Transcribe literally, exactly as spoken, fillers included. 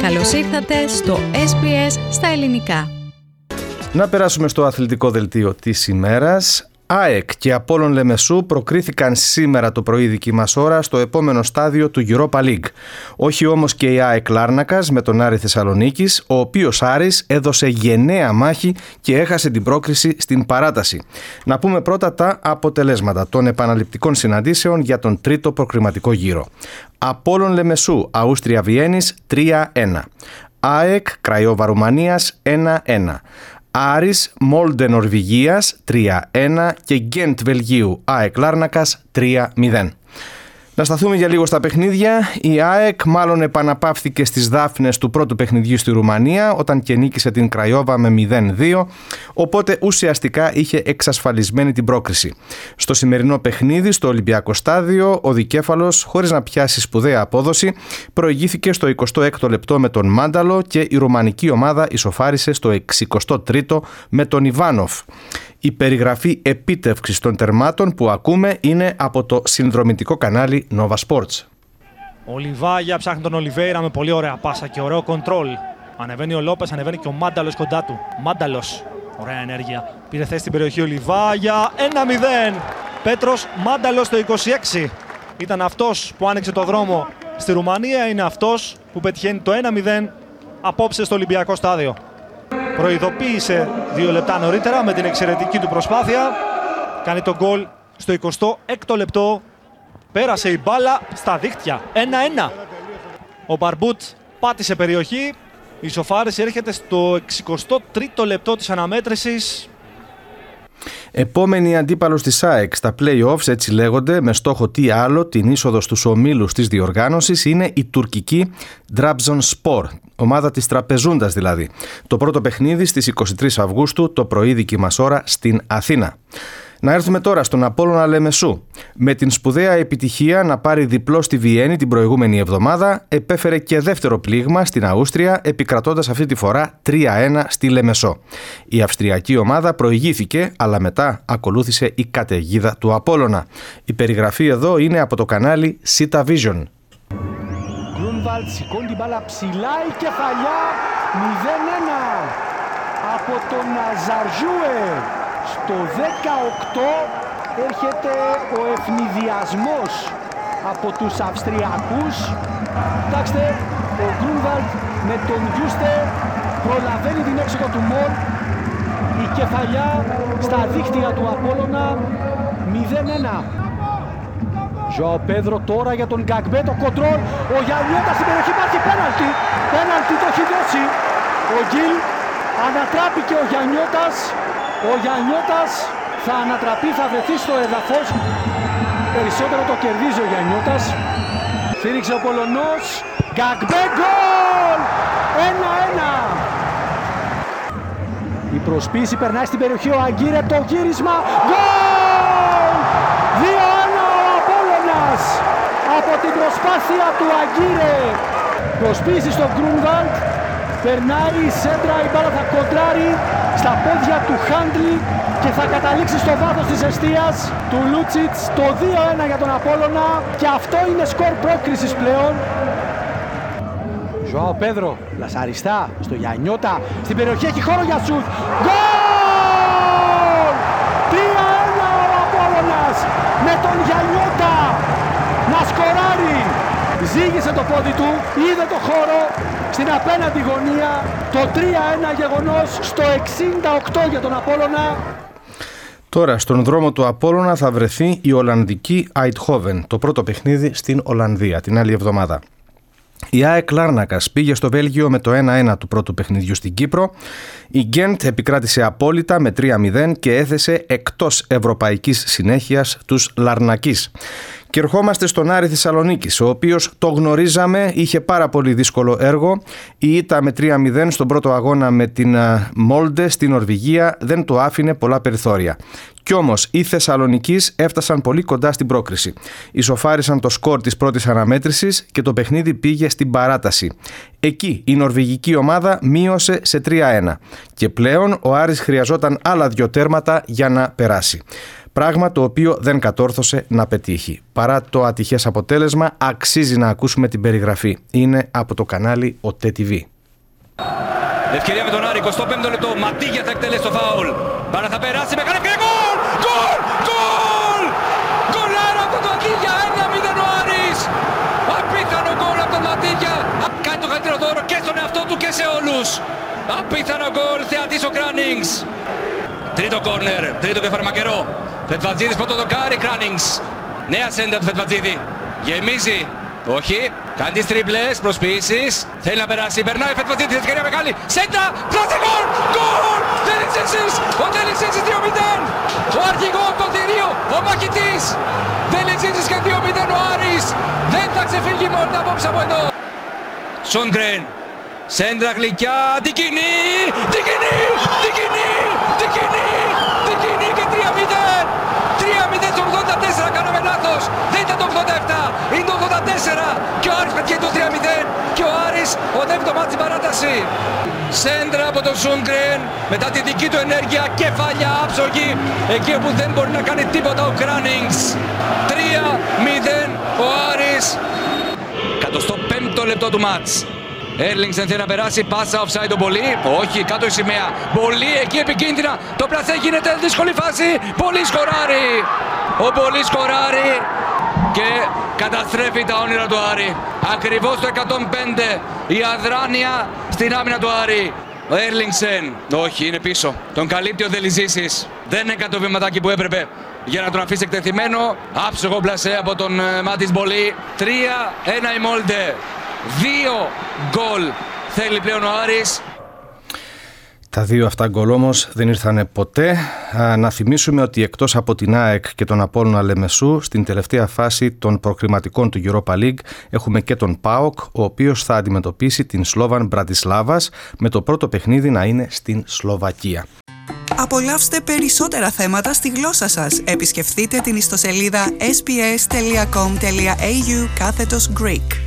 Καλώς ήρθατε στο ες μπι ες στα ελληνικά. Να περάσουμε στο αθλητικό δελτίο της ημέρας. ΑΕΚ και Απόλλων Λεμεσού προκρίθηκαν σήμερα το πρωί δική μας ώρα στο επόμενο στάδιο του Europa League. Όχι όμως και η ΑΕΚ Λάρνακας με τον Άρη Θεσσαλονίκης, ο οποίος Άρης έδωσε γενναία μάχη και έχασε την πρόκριση στην παράταση. Να πούμε πρώτα τα αποτελέσματα των επαναληπτικών συναντήσεων για τον τρίτο προκριματικό γύρο. Απόλλων Λεμεσού Αούστρια Βιέννης τρία ένα. ΑΕΚ Κραϊόβα Ρουμανίας ένα ένα. Άρης Μόλντε Νορβηγίας τρία ένα και Γκέντ Βελγίου ΑΕΚ Λάρνακας τρία μηδέν. Να σταθούμε για λίγο στα παιχνίδια. Η ΑΕΚ μάλλον επαναπαύθηκε στις δάφνες του πρώτου παιχνιδιού στη Ρουμανία όταν και νίκησε την Κραϊόβα με μηδέν δύο, οπότε ουσιαστικά είχε εξασφαλισμένη την πρόκριση. Στο σημερινό παιχνίδι στο Ολυμπιακό Στάδιο ο δικέφαλος, χωρίς να πιάσει σπουδαία απόδοση, προηγήθηκε στο εικοστό έκτο λεπτό με τον Μάνταλο και η ρουμανική ομάδα ισοφάρισε στο εξηκοστό τρίτο με τον Ιβάνοφ. Η περιγραφή επίτευξης των τερμάτων που ακούμε είναι από το συνδρομητικό κανάλι Nova Sports. Ο Λιβάγια ψάχνει τον Ολιβέιρα με πολύ ωραία πάσα και ωραίο κοντρόλ. Ανεβαίνει ο Λόπες, ανεβαίνει και ο Μάνταλος κοντά του. Μάνταλος, ωραία ενέργεια. Πήρε θέση στην περιοχή ο Λιβάγια. ένα μηδέν. Πέτρος Μάνταλος το είκοσι έξι. Ήταν αυτός που άνοιξε το δρόμο στη Ρουμανία. Είναι αυτός που πετυχαίνει το ένα μηδέν απόψε στο Ολυμπιακό Στάδιο. Προειδοποίησε δύο λεπτά νωρίτερα με την εξαιρετική του προσπάθεια. Κάνει τον γκολ στο εικοστό έκτο λεπτό. Πέρασε η μπάλα στα δίχτυα. ένα ένα. Ο Μπαρμπούτ πάτησε περιοχή. Η ισοφάριση έρχεται στο εξηκοστό τρίτο λεπτό της αναμέτρησης. Επόμενη αντίπαλος της ΑΕΚ στα play-offs, έτσι λέγονται, με στόχο τι άλλο, την είσοδο στους ομίλους της διοργάνωσης, είναι η τουρκική Trabzonspor, ομάδα της Τραπεζούντας δηλαδή. Το πρώτο παιχνίδι στις είκοσι τρεις Αυγούστου, το πρωί δική μας ώρα, στην Αθήνα. Να έρθουμε τώρα στον Απόλλωνα Λεμεσού. Με την σπουδαία επιτυχία να πάρει διπλό στη Βιέννη την προηγούμενη εβδομάδα, επέφερε και δεύτερο πλήγμα στην Αούστρια, επικρατώντας αυτή τη φορά τρία ένα στη Λεμεσό. Η αυστριακή ομάδα προηγήθηκε, αλλά μετά ακολούθησε η καταιγίδα του Απόλλωνα. Η περιγραφή εδώ είναι από το κανάλι Sita Vision. Γκρούνβαλτ σηκώνει την μπάλα ψηλά, η κεφαλιά μηδέν ένα από τον Ζαρζούε. Στο δεκαοκτώ έρχεται ο ευνηδιασμός από τους Αυστριακούς. Κοιτάξτε, ο Γκρούνβαλτ με τον Γιούστε προλαβαίνει την έξοδο του Μολ. Η κεφαλιά στα δίχτυα του Απόλλωνα μηδέν ένα. Ζωάο Πέδρο τώρα για τον Γκαγκμπέ, το κοντρόλ. Ο Γιαννιώτας στην περιοχή, υπάρχει πέναλτι. Πέναλτι το έχει δώσει. Ο Γκίλ ανατράπηκε ο Γιαννιώτας. Ο Γιαννιώτας θα ανατραπεί, θα βρεθεί στο έδαφος. Περισσότερο το κερδίζει ο Γιαννιώτας. Σφύριξε ο Πολωνός. Γκαγκμπέ, γκολ! ένα ένα. Η προσποίηση περνάει στην περιοχή, ο Αγκύρε, το γύρισμα. Γκολ! δύο ένα ο Απόλλωνας. Από την προσπάθεια του Αγκύρε. Προσποίηση στον Γκρούνβαλτ. Περνάει η σέντρα, η μπάλα θα κοντράρει στα πόδια του Χάντλι και θα καταλήξει στο βάθος της εστίας του Λούτσιτς. Το δύο ένα για τον Απόλλωνα και αυτό είναι σκορ πρόκρισης πλέον. Ζωάο Πέδρο, λασαριστά στο Γιαννιώτα, στην περιοχή έχει χώρο για σουτ. Γκολ! τρία ένα ο Απόλλωνας με τον Γιαννιώτα να σκοράρει. Ζήγησε το πόδι του, είδε το χώρο στην απέναντι γωνία. Το τρία ένα γεγονός στο εξήντα οκτώ για τον Απόλλωνα. Τώρα στον δρόμο του Απόλλωνα θα βρεθεί η Ολλανδική Αιτχόβεν, το πρώτο παιχνίδι στην Ολλανδία την άλλη εβδομάδα. Η ΑΕΚ Λάρνακας πήγε στο Βέλγιο με το ένα ένα του πρώτου παιχνιδιού στην Κύπρο. Η Γκέντ επικράτησε απόλυτα με τρία μηδέν και έθεσε εκτός ευρωπαϊκής συνέχειας τους Λαρνακείς. Και ερχόμαστε στον Άρη Θεσσαλονίκης, ο οποίος το γνωρίζαμε, είχε πάρα πολύ δύσκολο έργο. Η ήττα με τρία μηδέν στον πρώτο αγώνα με την Μόλντε στην Νορβηγία δεν του άφηνε πολλά περιθώρια. Κι όμως οι Θεσσαλονικείς έφτασαν πολύ κοντά στην πρόκριση. Ισοφάρισαν το σκορ της πρώτης αναμέτρησης και το παιχνίδι πήγε στην παράταση. Εκεί η νορβηγική ομάδα μείωσε σε τρία ένα και πλέον ο Άρης χρειαζόταν άλλα δυο τέρματα για να περάσει. Πράγμα το οποίο δεν κατόρθωσε να πετύχει. Παρά το ατυχές αποτέλεσμα, αξίζει να ακούσουμε την περιγραφή. Είναι από το κανάλι ΟΤΕ τι βι. Ευκαιρία με τον Άρη, εικοστό πέμπτο λεπτό. Ματίγια θα εκτελέσει το φάουλ. Πάρα θα περάσει, μεγάλη ευκαιρία. Γκολ! Γκολ! Γκολ! Γκολάρα από τον Ματίγια, ένα μηδέν ο Άρης. Απίθανο γκολ από τον Ματίγια. Κάνει το καλύτερο δώρο και στον εαυτό του και σε όλους. Απίθανο γκολ, θεατής ο Κράνινγκς. Τρίτο κόρνερ, τρίτο και φαρμακερό. Φετβατζίδης πρώτο δοκάρι, Κράνινγκς. Νέα σέντα του Φετβατζίδη. Γεμίζει. Όχι, κάνει τις τριπλές, προσποιήσεις. Θέλει να περάσει, περνάει ο Φετβατζίδης, ευκαιρία μεγάλη. Σέντα, πλάτη γκολ, γκολ! Τελιτσίσης, ο Τελιτσίσης δύο μηδέν. Ο αρχηγός των θηρίο, ο μαχητής. Τελιτσίσης και δύο μηδέν ο Άρης. Δεν θα ξεφύγει μόνο απόψε από εδώ. Σόντγκρεν, σέντρα γλυκιά, την κοινή, την κοινή, την κοινή, την κοινή, την κοινή και τρία μηδέν. τρία μηδέν στο ογδόντα τέσσερα, κάναμε λάθος. Δεν ήταν το ογδόντα επτά, είναι το ογδόντα τέσσερα. Και ο Άρης πετυχαίνει το τρία μηδέν. Και ο Άρης οδεύει το μάτι στην παράταση. Σέντρα από τον Σούγκρεν, μετά τη δική του ενέργεια, κεφάλια άψογη. Εκεί όπου δεν μπορεί να κάνει τίποτα ο Κράνινγκς. τρία μηδέν ο Άρης. εκατοστό πέμπτο λεπτό του μάτς. Έρλινγκσεν θέλει να περάσει, πάσα offside τον Πολύ. Όχι, κάτω η σημαία. Πολύ εκεί επικίνδυνα. Το πλασέ γίνεται δύσκολη φάση. Πολύ σκοράρει. Ο Πολύ σκοράρει και καταστρέφει τα όνειρα του Άρη. Ακριβώς το εκατόν πέντε. Η αδράνεια στην άμυνα του Άρη. Ο Έρλινγκσεν. Όχι, είναι πίσω. Τον καλύπτει ο Δελιζήσης. Δεν έκανε το βηματάκι που έπρεπε για να τον αφήσει εκτεθειμένο. Άψογο πλασέ από τον Μάτις Πολύ. τρία ένα η Μόλντε. Δύο γκολ θέλει πλέον ο Άρης. Τα δύο αυτά γκολ όμως δεν ήρθανε ποτέ. Να θυμίσουμε ότι εκτός από την ΑΕΚ και τον Απόλλωνα Λεμεσού, στην τελευταία φάση των προκριματικών του Europa League έχουμε και τον ΠΑΟΚ, ο οποίος θα αντιμετωπίσει την Σλόβαν Μπρατισλάβας, με το πρώτο παιχνίδι να είναι στην Σλοβακία. Απολαύστε περισσότερα θέματα στη γλώσσα σας. Επισκεφτείτε την ιστοσελίδα ες μπι ες τελεία κομ τελεία έι γιου κάθετος Greek.